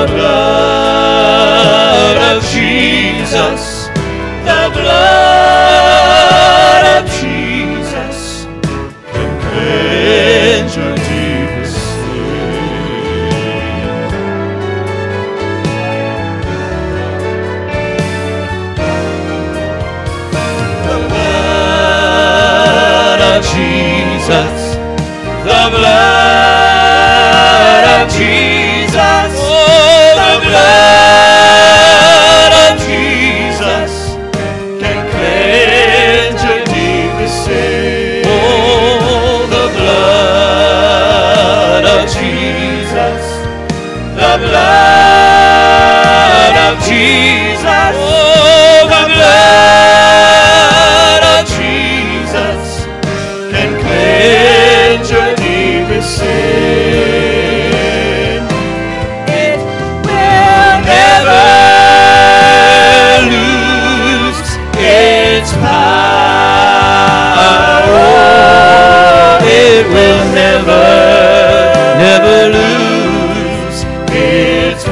the blood of Jesus, the blood of Jesus can cleanse your deepest sin. The blood of Jesus, the blood of Jesus, oh, the blood of Jesus can cleanse your deepest sin. Oh, the blood of Jesus, the blood of Jesus, oh, the blood of Jesus can cleanse your deepest sin. It will never lose its power. It will never lose its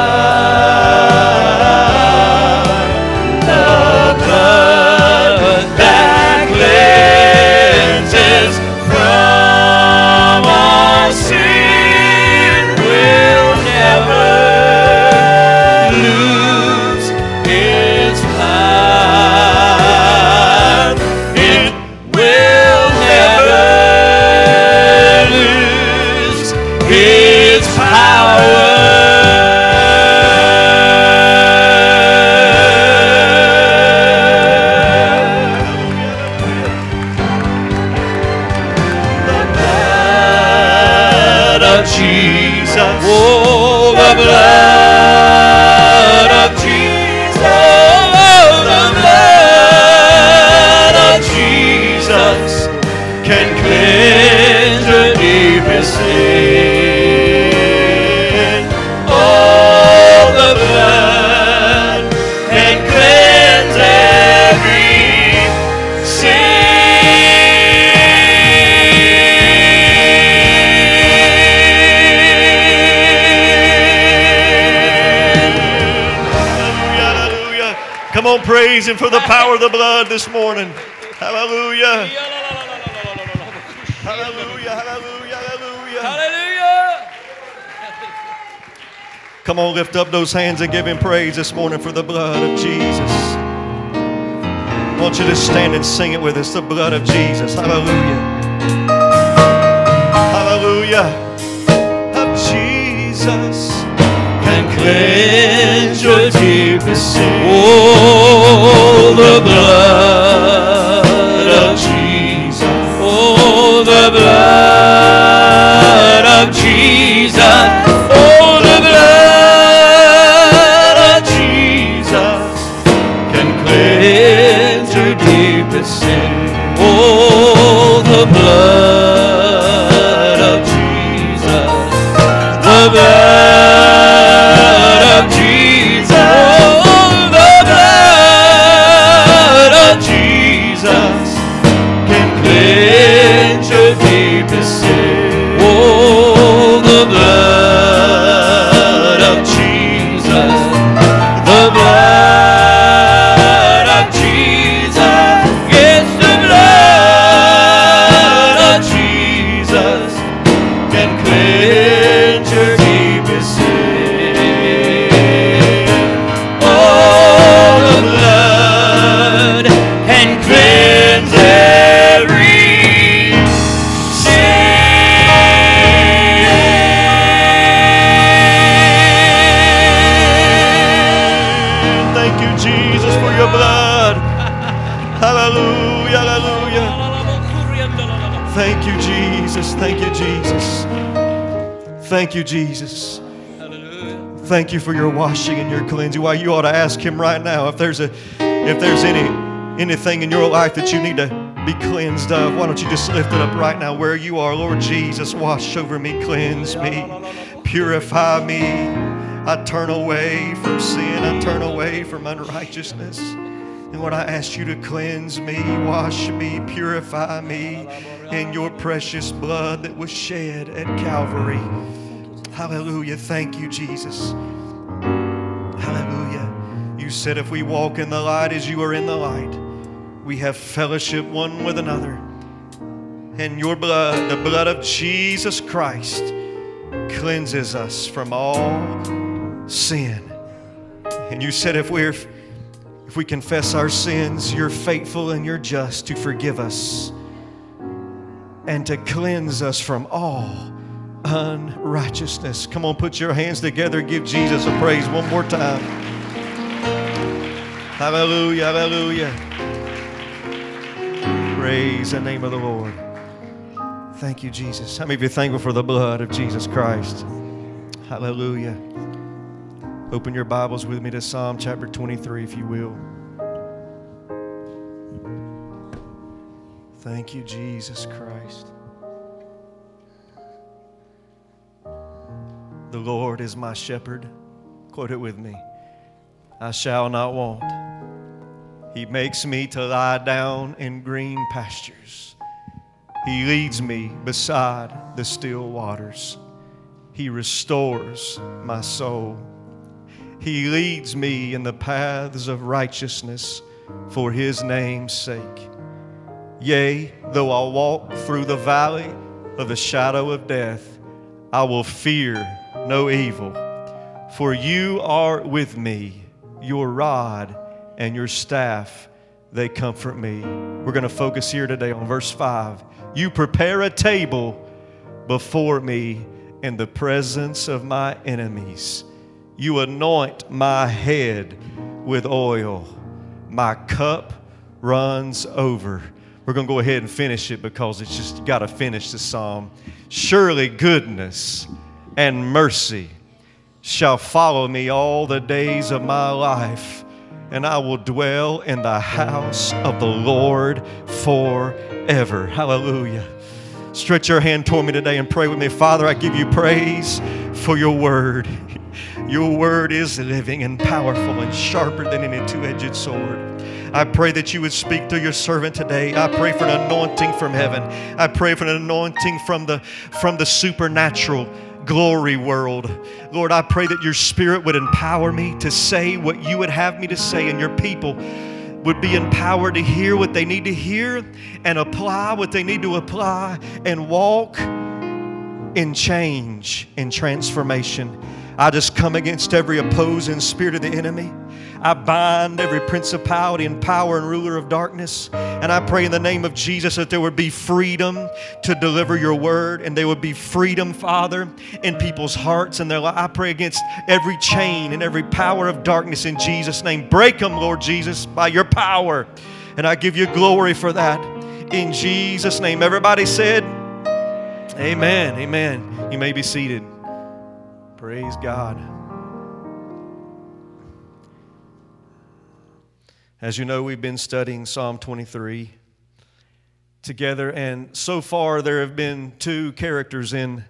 power. The blood that cleanses from all sin will never lose its power. It will never lose its power. Jesus, oh, the blood of Jesus, oh, the blood of Jesus can cleanse your deepest sin. Oh, the blood can cleanse every sin. Come on, praise Him for the power of the blood this morning. Hallelujah. Hallelujah, hallelujah, hallelujah. Hallelujah. Come on, lift up those hands and give Him praise this morning for the blood of Jesus. I want you to stand and sing it with us, the blood of Jesus. Hallelujah. Hallelujah. Of Jesus can cleanse your deepest sin. Oh, the blood of Jesus. Oh, the blood of Jesus. Oh, the blood of Jesus can cleanse your deepest sin. Oh, the blood of Jesus. The blood of Jesus, oh, the blood of Jesus can cleanse your deepest sin. Oh, the blood of Jesus, the blood of Jesus, yes, the blood of Jesus can cleanse your deepest sin. Thank you, Jesus. Thank you, Jesus. Thank you, Jesus. Hallelujah. Thank you for your washing and your cleansing. Why, you ought to ask Him right now if there's anything in your life that you need to be cleansed of. Why don't you just lift it up right now where you are. Lord Jesus, wash over me, cleanse me, purify me. I turn away from sin. I turn away from unrighteousness. And Lord, I ask you to cleanse me, wash me, purify me in your precious blood that was shed at Calvary. Hallelujah. Thank you, Jesus. said if we walk in the light as you are in the light, we have fellowship one with another. And your blood, the blood of Jesus Christ, cleanses us from all sin. And you said if we confess our sins, you're faithful and you're just to forgive us and to cleanse us from all unrighteousness. Come on, put your hands together. Give Jesus a praise one more time. Hallelujah, hallelujah. Praise the name of the Lord. Thank you, Jesus. How many of you are thankful for the blood of Jesus Christ? Hallelujah. Open your Bibles with me to Psalm chapter 23, if you will. Thank you, Jesus Christ. The Lord is my shepherd. Quote it with me. I shall not want. He makes me to lie down in green pastures. He leads me beside the still waters. He restores my soul. He leads me in the paths of righteousness for His name's sake. Yea, though I walk through the valley of the shadow of death, I will fear no evil, for you are with me. Your rod and your staff, they comfort me. We're going to focus here today on verse 5. You prepare a table before me in the presence of my enemies. You anoint my head with oil. My cup runs over. We're going to go ahead and finish it because it's just got to finish the psalm. Surely goodness and mercy shall follow me all the days of my life, and I will dwell in the house of the Lord forever. Hallelujah. Stretch your hand toward me today and pray with me. Father, I give you praise for your word. Your word is living and powerful and sharper than any two-edged sword. I pray that you would speak through your servant today. I pray for an anointing from heaven. I pray for an anointing from the supernatural glory world. Lord, I pray that your Spirit would empower me to say what you would have me to say, and your people would be empowered to hear what they need to hear and apply what they need to apply and walk in change and transformation. I just come against every opposing spirit of the enemy. I bind every principality and power and ruler of darkness. And I pray in the name of Jesus that there would be freedom to deliver your word, and there would be freedom, Father, in people's hearts and their lives. I pray against every chain and every power of darkness in Jesus' name. Break them, Lord Jesus, by your power. And I give you glory for that in Jesus' name. Everybody said, amen, amen. You may be seated. Praise God. As you know, we've been studying Psalm 23 together, and so far there have been two characters in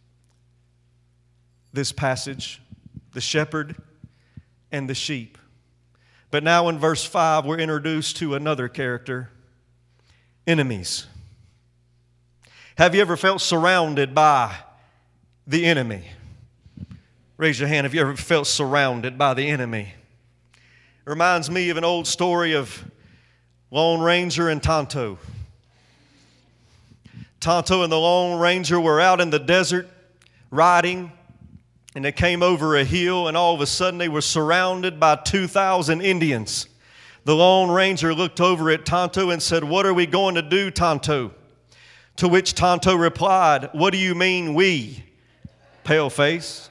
this passage, the shepherd and the sheep. But now in verse 5, we're introduced to another character, enemies. Have you ever felt surrounded by the enemy? Raise your hand if you ever felt surrounded by the enemy. It reminds me of an old story of Lone Ranger and Tonto. Tonto and the Lone Ranger were out in the desert riding, and they came over a hill, and all of a sudden they were surrounded by 2,000 Indians. The Lone Ranger looked over at Tonto and said, "What are we going to do, Tonto?" To which Tonto replied, "What do you mean we, paleface?"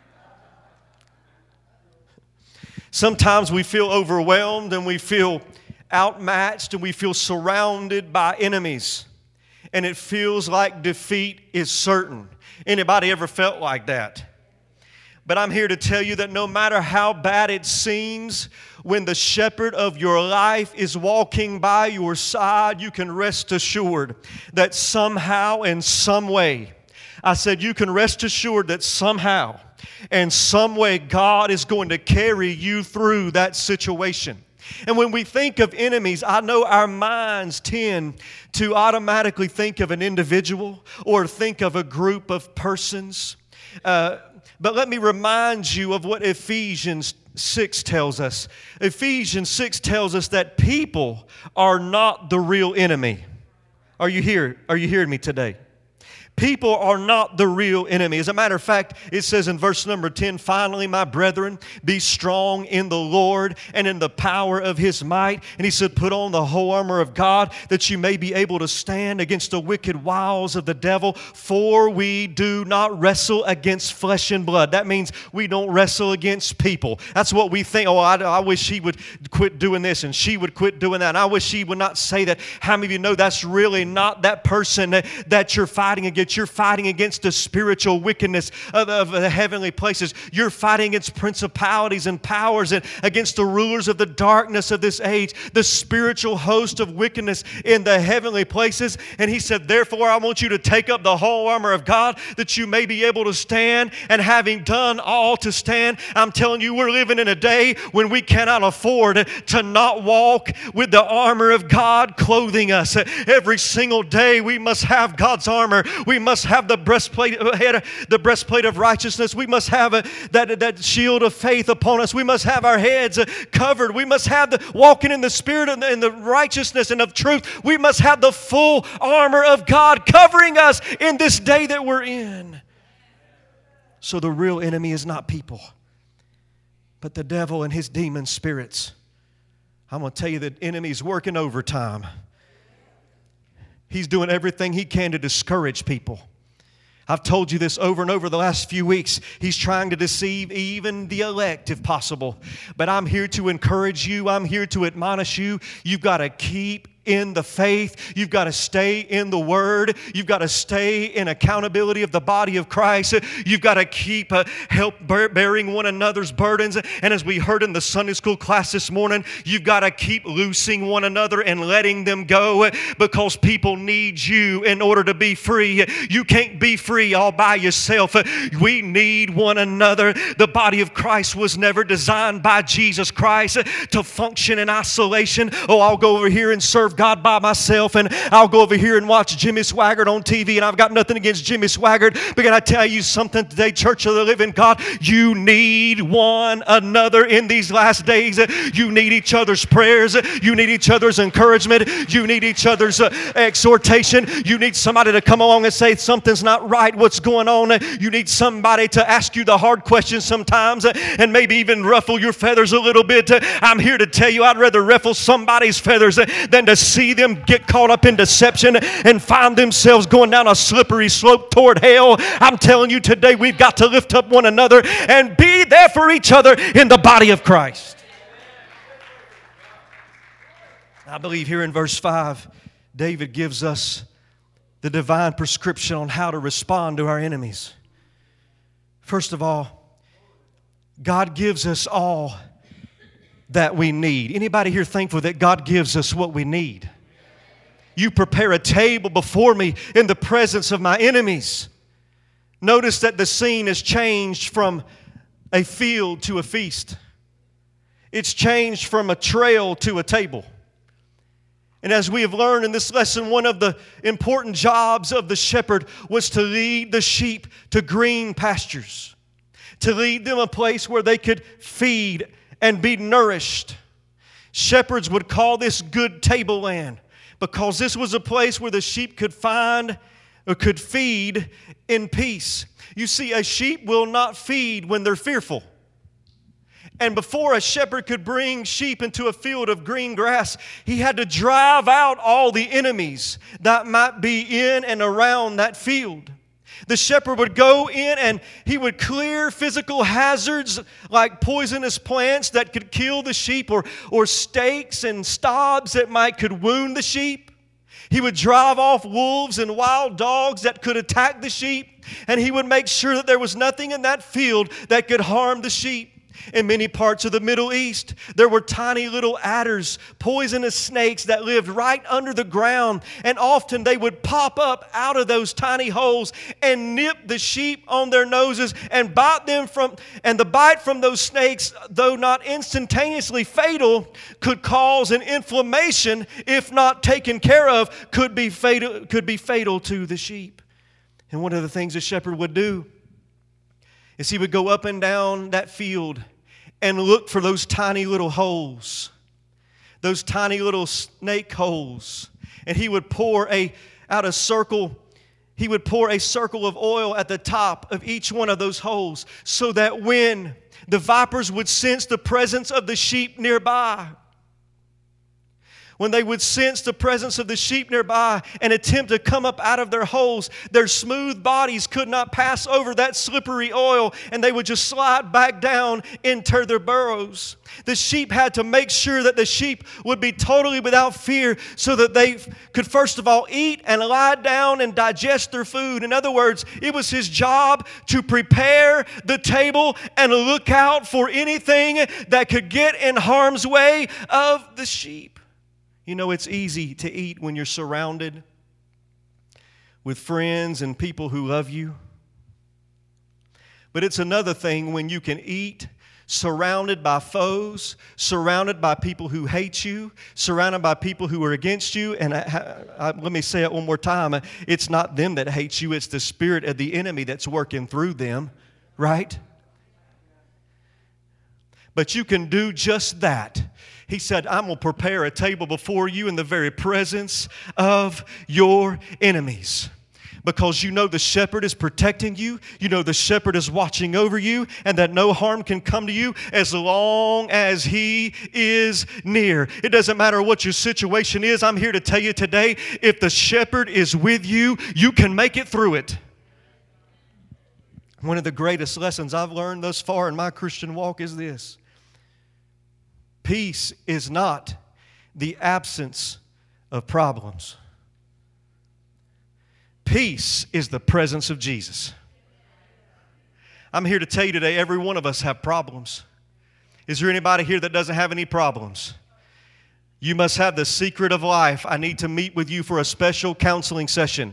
Sometimes we feel overwhelmed and we feel outmatched and we feel surrounded by enemies. And it feels like defeat is certain. Anybody ever felt like that? But I'm here to tell you that no matter how bad it seems, when the shepherd of your life is walking by your side, you can rest assured that somehow and some way, I said you can rest assured that somehow and some way God is going to carry you through that situation. And when we think of enemies, I know our minds tend to automatically think of an individual or think of a group of persons. But let me remind you of what Ephesians 6 tells us. Ephesians 6 tells us that people are not the real enemy. Are you here? Are you hearing me today? People are not the real enemy. As a matter of fact, it says in verse number 10, finally, my brethren, be strong in the Lord and in the power of His might. And he said, put on the whole armor of God that you may be able to stand against the wicked wiles of the devil. For we do not wrestle against flesh and blood. That means we don't wrestle against people. That's what we think. Oh, I wish he would quit doing this and she would quit doing that. And I wish she would not say that. How many of you know that's really not that person that you're fighting against? You're fighting against the spiritual wickedness of the heavenly places. You're fighting against principalities and powers and against the rulers of the darkness of this age, the spiritual host of wickedness in the heavenly places. And he said, therefore, I want you to take up the whole armor of God that you may be able to stand. And having done all to stand, I'm telling you, we're living in a day when we cannot afford to not walk with the armor of God clothing us. Every single day we must have God's armor. We must have the breastplate of righteousness. We must have that shield of faith upon us. We must have our heads covered. We must have the walking in the spirit and the righteousness and of truth. We must have the full armor of God covering us in this day that we're in. So the real enemy is not people, but the devil and his demon spirits. I'm going to tell you that enemy's working overtime. He's doing everything he can to discourage people. I've told you this over and over the last few weeks. He's trying to deceive even the elect if possible. But I'm here to encourage you. I'm here to admonish you. You've got to keep in the faith. You've got to stay in the Word. You've got to stay in accountability of the body of Christ. You've got to keep help bearing one another's burdens. And as we heard in the Sunday school class this morning, you've got to keep loosing one another and letting them go because people need you in order to be free. You can't be free all by yourself. We need one another. The body of Christ was never designed by Jesus Christ to function in isolation. Oh, I'll go over here and serve God by myself, and I'll go over here and watch Jimmy Swaggart on TV, and I've got nothing against Jimmy Swaggart, but can I tell you something today, Church of the Living God? You need one another in these last days. You need each other's prayers. You need each other's encouragement. You need each other's exhortation. You need somebody to come along and say something's not right, what's going on. You need somebody to ask you the hard questions sometimes and maybe even ruffle your feathers a little bit. I'm here to tell you I'd rather ruffle somebody's feathers than to see them get caught up in deception and find themselves going down a slippery slope toward hell. I'm telling you today, we've got to lift up one another and be there for each other in the body of Christ. I believe here in verse 5, David gives us the divine prescription on how to respond to our enemies. First of all, God gives us all that we need. Anybody here thankful that God gives us what we need? You prepare a table before me in the presence of my enemies. Notice that the scene has changed from a field to a feast. It's changed from a trail to a table. And as we have learned in this lesson, one of the important jobs of the shepherd was to lead the sheep to green pastures, to lead them a place where they could feed and be nourished. Shepherds would call this good tableland because this was a place where the sheep could find or could feed in peace. You see, a sheep will not feed when they're fearful. And before a shepherd could bring sheep into a field of green grass, he had to drive out all the enemies that might be in and around that field. The shepherd would go in and he would clear physical hazards like poisonous plants that could kill the sheep or stakes and stabs that could wound the sheep. He would drive off wolves and wild dogs that could attack the sheep. And he would make sure that there was nothing in that field that could harm the sheep. In many parts of the Middle East, there were tiny little adders, poisonous snakes that lived right under the ground. And often they would pop up out of those tiny holes and nip the sheep on their noses and bite them and the bite from those snakes, though not instantaneously fatal, could cause an inflammation, if not taken care of, could be fatal to the sheep. And one of the things a shepherd would do is he would go up and down that field and look for those tiny little holes, those tiny little snake holes. And he would pour a circle of oil at the top of each one of those holes so that when the vipers would sense the presence of the sheep nearby, when they would sense the presence of the sheep nearby and attempt to come up out of their holes, their smooth bodies could not pass over that slippery oil, and they would just slide back down into their burrows. The sheep had to make sure that the sheep would be totally without fear so that they could first of all eat and lie down and digest their food. In other words, it was his job to prepare the table and look out for anything that could get in harm's way of the sheep. You know, it's easy to eat when you're surrounded with friends and people who love you. But it's another thing when you can eat surrounded by foes, surrounded by people who hate you, surrounded by people who are against you. And let me say it one more time. It's not them that hate you. It's the spirit of the enemy that's working through them, right? But you can do just that. He said, I'm going to prepare a table before you in the very presence of your enemies. Because you know the shepherd is protecting you. You know the shepherd is watching over you. And that no harm can come to you as long as he is near. It doesn't matter what your situation is. I'm here to tell you today, if the shepherd is with you, you can make it through it. One of the greatest lessons I've learned thus far in my Christian walk is this. Peace is not the absence of problems. Peace is the presence of Jesus. I'm here to tell you today, every one of us have problems. Is there anybody here that doesn't have any problems? You must have the secret of life. I need to meet with you for a special counseling session.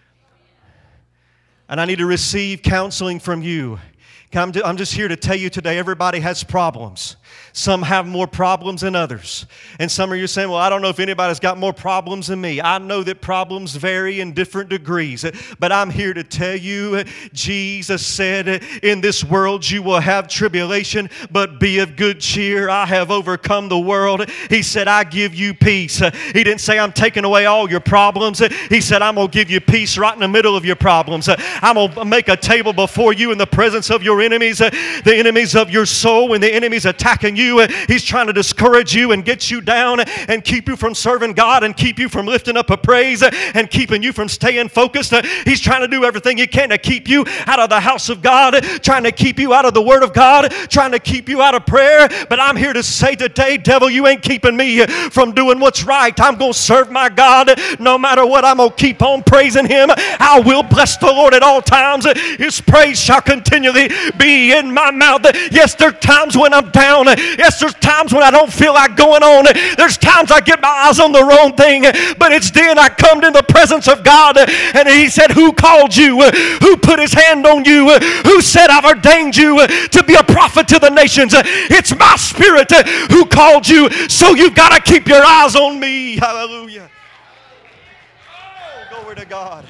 And I need to receive counseling from you. I'm just here to tell you today, everybody has problems. Some have more problems than others. And some of you are saying, well, I don't know if anybody's got more problems than me. I know that problems vary in different degrees. But I'm here to tell you, Jesus said, in this world you will have tribulation, but be of good cheer. I have overcome the world. He said, I give you peace. He didn't say, I'm taking away all your problems. He said, I'm going to give you peace right in the middle of your problems. I'm going to make a table before you in the presence of your enemies, the enemies of your soul. When the enemy's attacking you, he's trying to discourage you and get you down and keep you from serving God and keep you from lifting up a praise and keeping you from staying focused. He's trying to do everything he can to keep you out of the house of God, trying to keep you out of the Word of God, trying to keep you out of prayer. But I'm here to say today, devil, you ain't keeping me from doing what's right. I'm going to serve my God no matter what. I'm going to keep on praising Him. I will bless the Lord at all times. His praise shall continually be in my mouth. Yes, there's times when I'm down. Yes, there's times when I don't feel like going on. There's times I get my eyes on the wrong thing. But it's then I come in the presence of God. And He said, who called you? Who put His hand on you? Who said, I've ordained you to be a prophet to the nations? It's my Spirit who called you. So you've got to keep your eyes on me. Hallelujah. Oh, glory to God.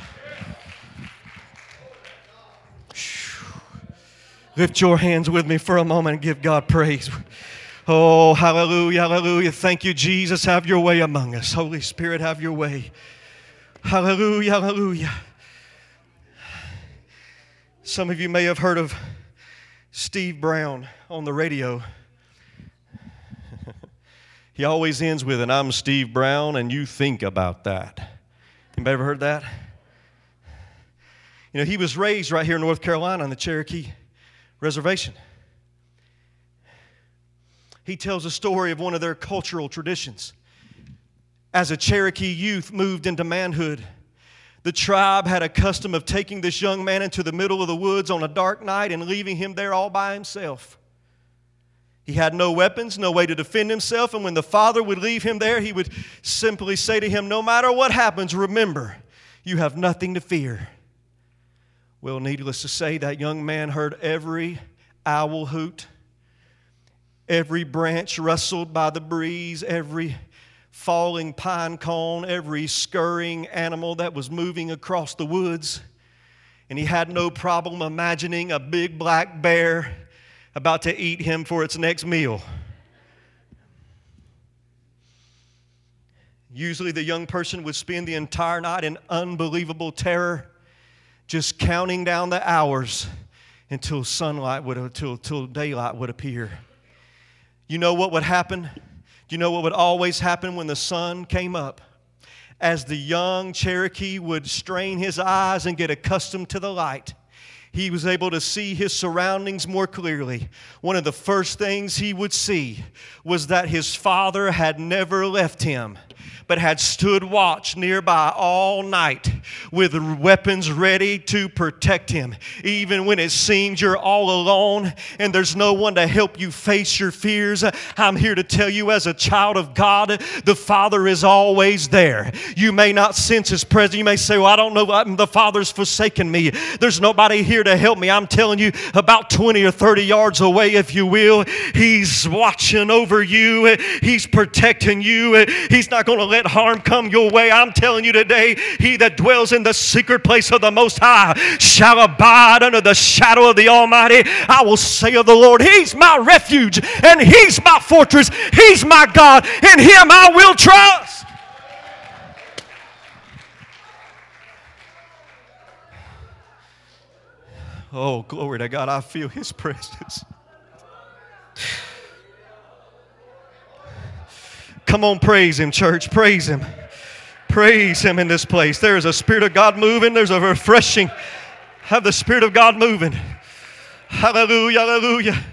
Lift your hands with me for a moment and give God praise. Oh, hallelujah, hallelujah. Thank you, Jesus. Have your way among us. Holy Spirit, have your way. Hallelujah, hallelujah. Some of you may have heard of Steve Brown on the radio. He always ends with, and I'm Steve Brown, and you think about that. Anybody ever heard that? You know, he was raised right here in North Carolina on the Cherokee Reservation. He tells a story of one of their cultural traditions. As a Cherokee youth moved into manhood, the tribe had a custom of taking this young man into the middle of the woods on a dark night and leaving him there all by himself. He had no weapons, no way to defend himself, and when the father would leave him there, he would simply say to him, no matter what happens, remember, you have nothing to fear. Well, needless to say, that young man heard every owl hoot, every branch rustled by the breeze, every falling pine cone, every scurrying animal that was moving across the woods. And he had no problem imagining a big black bear about to eat him for its next meal. Usually the young person would spend the entire night in unbelievable terror, just counting down the hours until until daylight would appear. You know what would happen? You know what would always happen when the sun came up? As the young Cherokee would strain his eyes and get accustomed to the light, he was able to see his surroundings more clearly. One of the first things he would see was that his father had never left him, but had stood watch nearby all night with weapons ready to protect him. Even when it seems you're all alone and there's no one to help you face your fears, I'm here to tell you, as a child of God, the Father is always there. You may not sense His presence. You may say, well, I don't know, the Father's forsaken me. There's nobody here to help me. I'm telling you, about 20 or 30 yards away, if you will, He's watching over you. He's protecting you. He's not going to let harm come your way. I'm telling you today, he that dwells in the secret place of the Most High shall abide under the shadow of the Almighty. I will say of the Lord, He's my refuge and He's my fortress. He's my God. In Him I will trust. Oh, glory to God. I feel His presence. Come on, praise Him, church. Praise Him. Praise Him in this place. There is a Spirit of God moving. There's a refreshing. Have the Spirit of God moving. Hallelujah, hallelujah.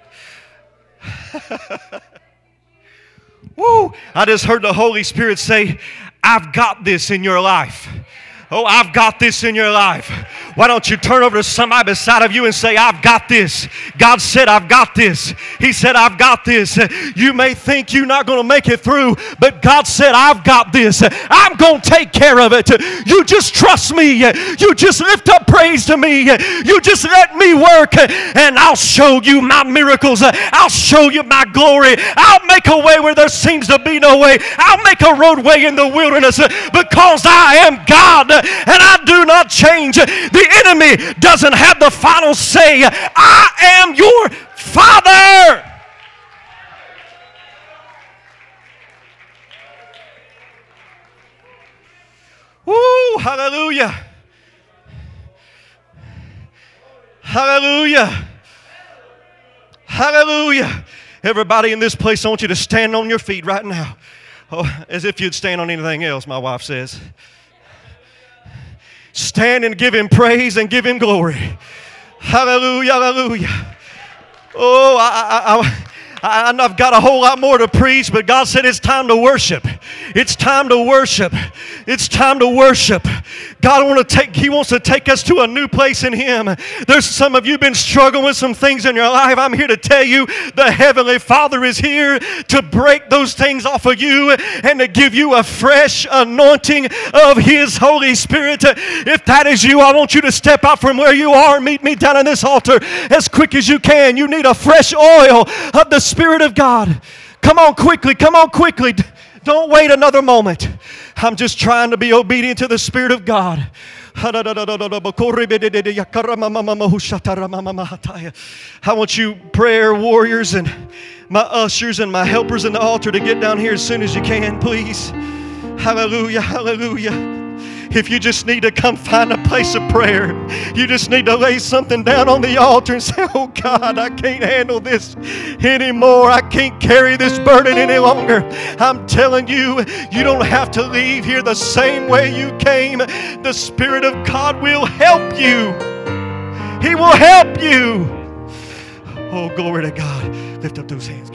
Woo! I just heard the Holy Spirit say, I've got this in your life. Oh, I've got this in your life. Why don't you turn over to somebody beside of you and say, I've got this. God said, I've got this. He said, I've got this. You may think you're not going to make it through, but God said, I've got this. I'm going to take care of it. You just trust me. You just lift up praise to me. You just let me work, and I'll show you my miracles. I'll show you my glory. I'll make a way where there seems to be no way. I'll make a roadway in the wilderness because I am God. And I do not change. The enemy doesn't have the final say. I am your Father. Woo, hallelujah. Hallelujah. Hallelujah. Everybody in this place, I want you to stand on your feet right now. Oh, as if you'd stand on anything else, my wife says. Stand and give Him praise and give Him glory. Hallelujah, hallelujah. Oh, I've got a whole lot more to preach, but God said it's time to worship. It's time to worship. It's time to worship. God He wants to take us to a new place in Him. There's some of you been struggling with some things in your life. I'm here to tell you the Heavenly Father is here to break those things off of you and to give you a fresh anointing of His Holy Spirit. If that is you, I want you to step out from where you are and meet me down on this altar as quick as you can. You need a fresh oil of the Spirit of God. Come on quickly. Come on quickly. Don't wait another moment. I'm just trying to be obedient to the Spirit of God. I want you prayer warriors and my ushers and my helpers in the altar to get down here as soon as you can, please. Hallelujah, hallelujah. If you just need to come find a place of prayer, you just need to lay something down on the altar and say, oh God, I can't handle this anymore. I can't carry this burden any longer. I'm telling you, you don't have to leave here the same way you came. The Spirit of God will help you. He will help you. Oh, glory to God. Lift up those hands.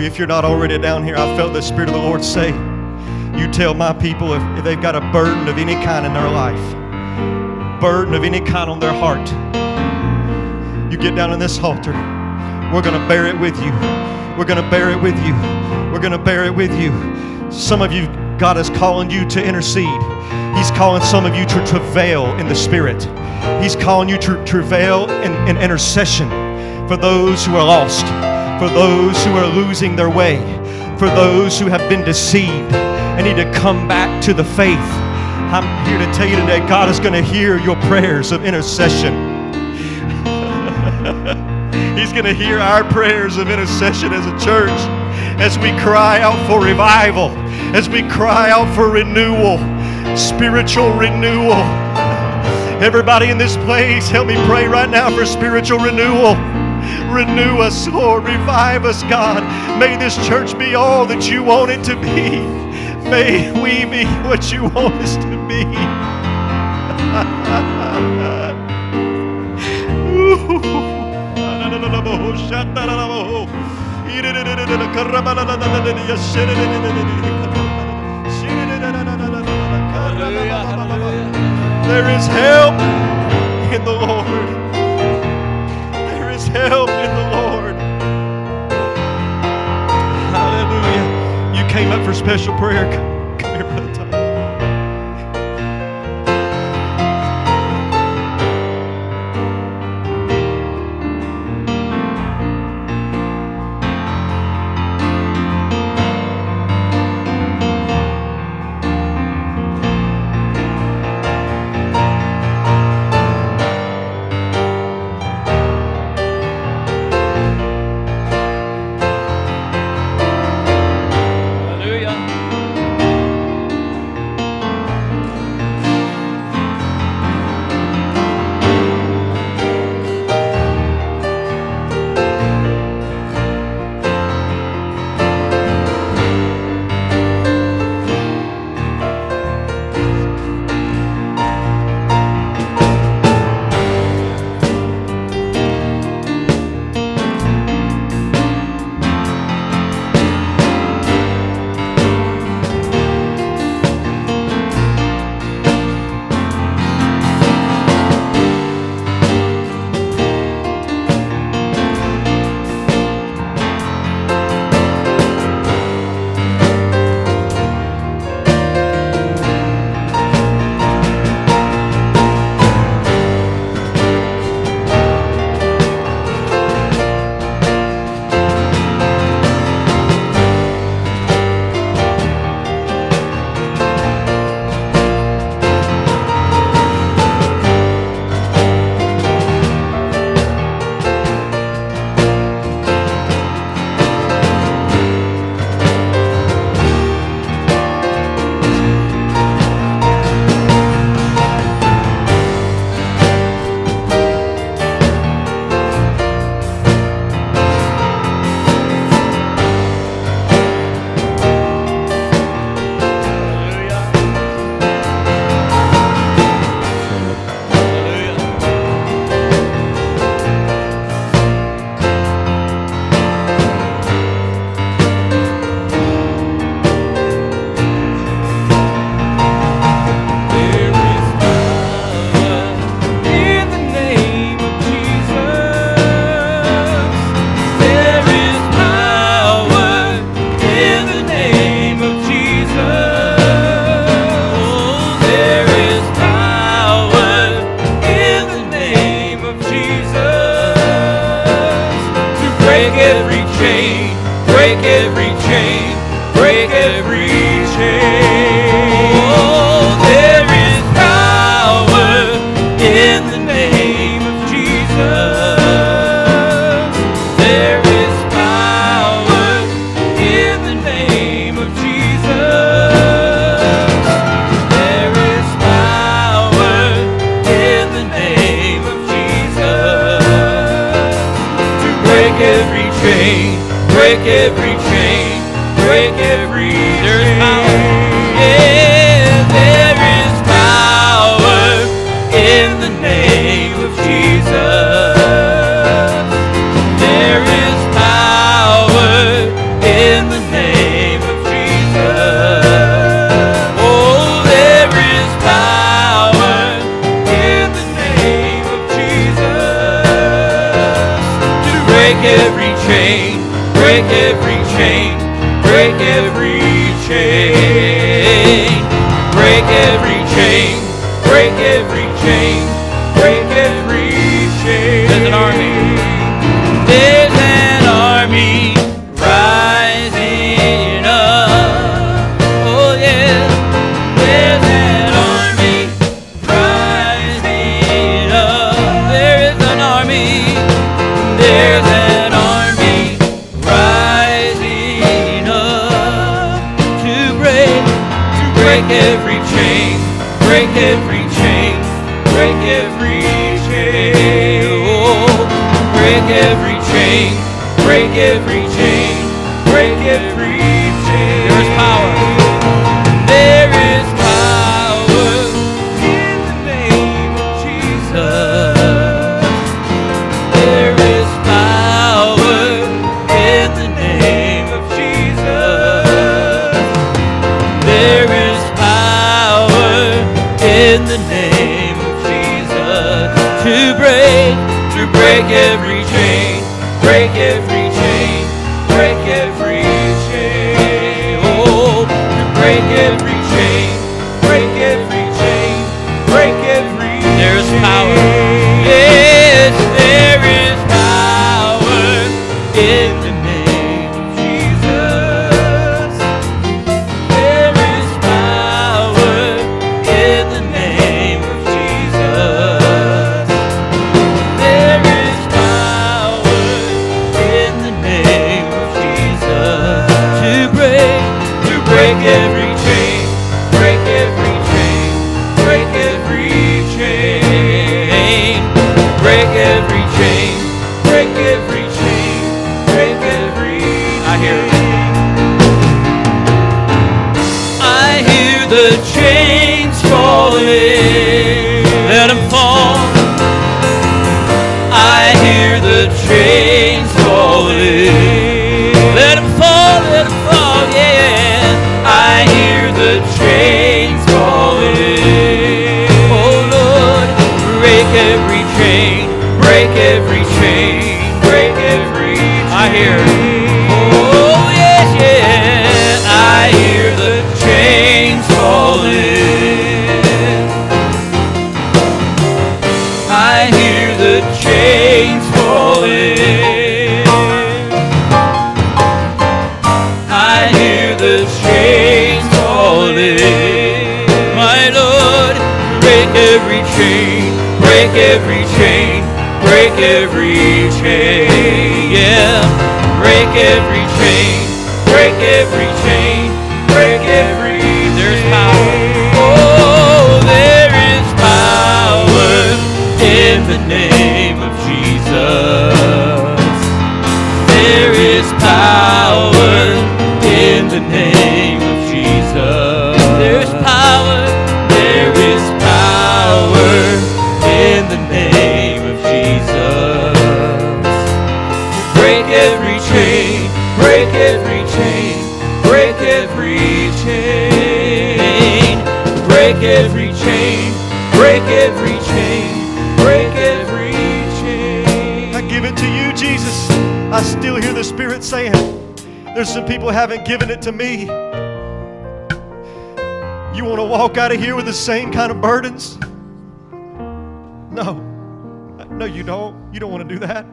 Hallelujah. If you're not already down here, I felt the Spirit of the Lord say, you tell my people if they've got a burden of any kind in their life, burden of any kind on their heart, you get down on this altar. We're going to bear it with you. We're going to bear it with you. We're going to bear it with you. Some of you, God is calling you to intercede. He's calling some of you to travail in the Spirit. He's calling you to travail in intercession for those who are lost, for those who are losing their way, for those who have been deceived and need to come back to the faith. I'm here to tell you today, God is going to hear your prayers of intercession. He's going to hear our prayers of intercession as a church, as we cry out for revival, as we cry out for renewal, spiritual renewal. Everybody in this place, help me pray right now for spiritual renewal. Renew us, Lord. Revive us, God. May this church be all that you want it to be. May we be what you want us to be. There is help in the Lord. There is help in the Lord. Hallelujah. You came up for special prayer. Come here, Brother Tom. break every chain, break every chain, break every chain. Oh, break every chain, break every chain, break every chain. There is power. There is power in the name of Jesus. There is power in the name of Jesus. There is power in the name of Jesus to break every chain, break every chain, break every chain. Oh, to break every chain, break every chain, break every chain. There is power. Yes, there is power in the name of Jesus. There is power in the name of Jesus. There is power in the name of Jesus to break every chain, break every chain, break every chain, break every chain, break every chain, break every chain. I hear it. I hear the chains falling. Let them fall. I hear the chains falling. Let them fall, yeah. I hear the chains falling. Oh Lord, break every chain, break every chain, break every chain. I hear it. Oh yes, yeah. I hear the chains falling. I hear the chains falling. I hear the chains falling. My Lord, break every chain, break every chain, break every chain. Yeah, break every chain, break every chain, break every chain. There's power. Oh, there is power in the name of Jesus. There is power in the name of Jesus. There is power. There is power in the name of Jesus. Break every chain, break every chain, break every chain, break every chain, break every chain, break every chain. I give it to you, Jesus. I still hear the Spirit saying, there's some people who haven't given it to me. You want to walk out of here with the same kind of burdens? No. No, you don't. You don't want to do that.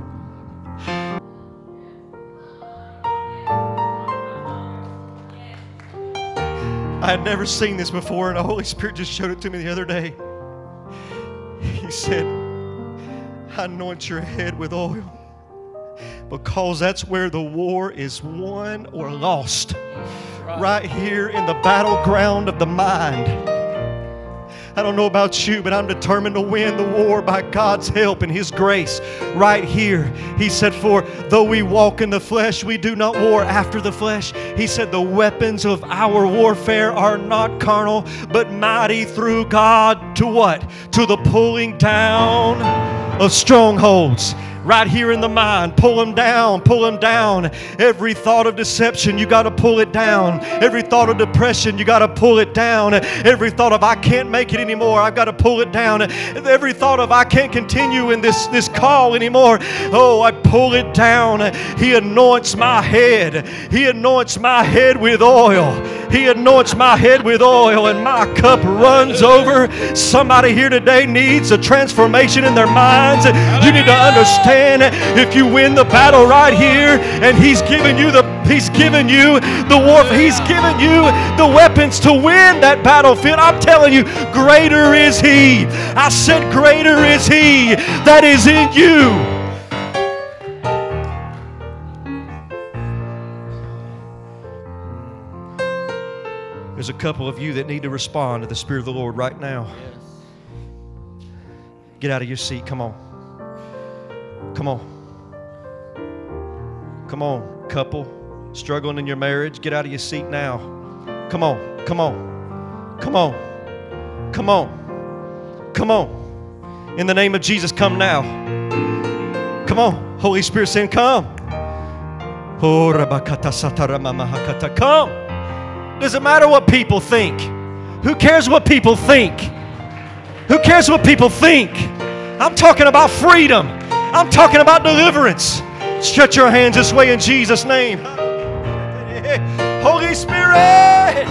I had never seen this before, and the Holy Spirit just showed it to me the other day. He said, I anoint your head with oil because that's where the war is won or lost. Right here in the battleground of the mind. I don't know about you, but I'm determined to win the war by God's help and His grace. Right here, He said, for though we walk in the flesh, we do not war after the flesh. He said, the weapons of our warfare are not carnal, but mighty through God to what? To the pulling down of strongholds. Right here in the mind, pull them down, pull them down. Every thought of deception, you got to pull it down. Every thought of depression, you got to pull it down. Every thought of I can't make it anymore, I've got to pull it down. Every thought of I can't continue in this call anymore, oh, I pull it down. He anoints my head. He anoints my head with oil. He anoints my head with oil and my cup runs over. Somebody here today needs a transformation in their minds. You need to understand, if you win the battle right here, and He's given you the warfare, He's given you the weapons to win that battlefield. I'm telling you, greater is He. I said greater is He that is in you. There's a couple of you that need to respond to the Spirit of the Lord right now. Get out of your seat. Come on. Come on. Come on, couple. Struggling in your marriage. Get out of your seat now. Come on. Come on. Come on. Come on. Come on. In the name of Jesus, come now. Come on. Holy Spirit saying, come. Come. Doesn't matter what people think. Who cares what people think? Who cares what people think? I'm talking about freedom. I'm talking about deliverance. Stretch your hands this way in Jesus' name. Holy Spirit.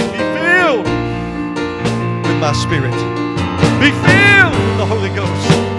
My spirit. Be filled with the Holy Ghost.